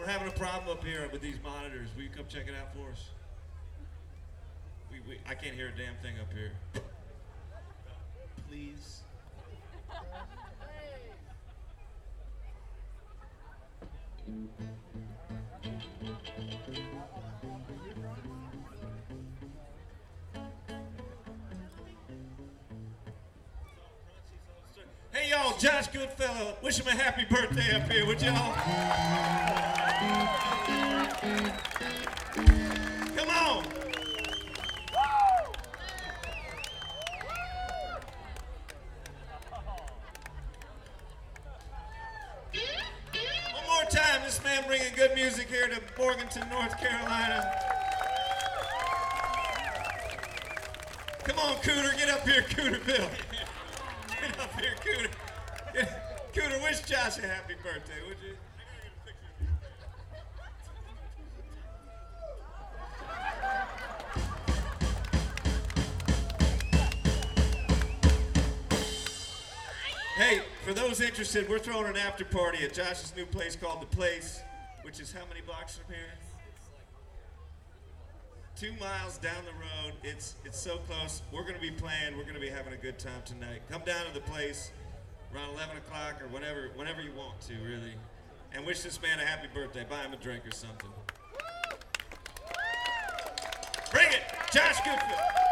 We're having a problem up here with these monitors. Will you come check it out for us? I can't hear a damn thing up here. Please. Hey y'all, Josh Goodfellow, wish him a happy birthday up here, would y'all? Come on! One more time, this man bringing good music here to Morganton, North Carolina. Come on, Cooter, get up here, Cooterville. Get up here, Cooter. Cooter, wish Josh a happy birthday, would you? Hey, for those interested, we're throwing an after party at Josh's new place called The Place, which is how many blocks from here? 2 miles down the road. It's so close. We're going to be playing. We're going to be having a good time tonight. Come down to The Place around 11 o'clock or whenever you want to, really. And wish this man a happy birthday. Buy him a drink or something. Bring it, Josh Goodfellow.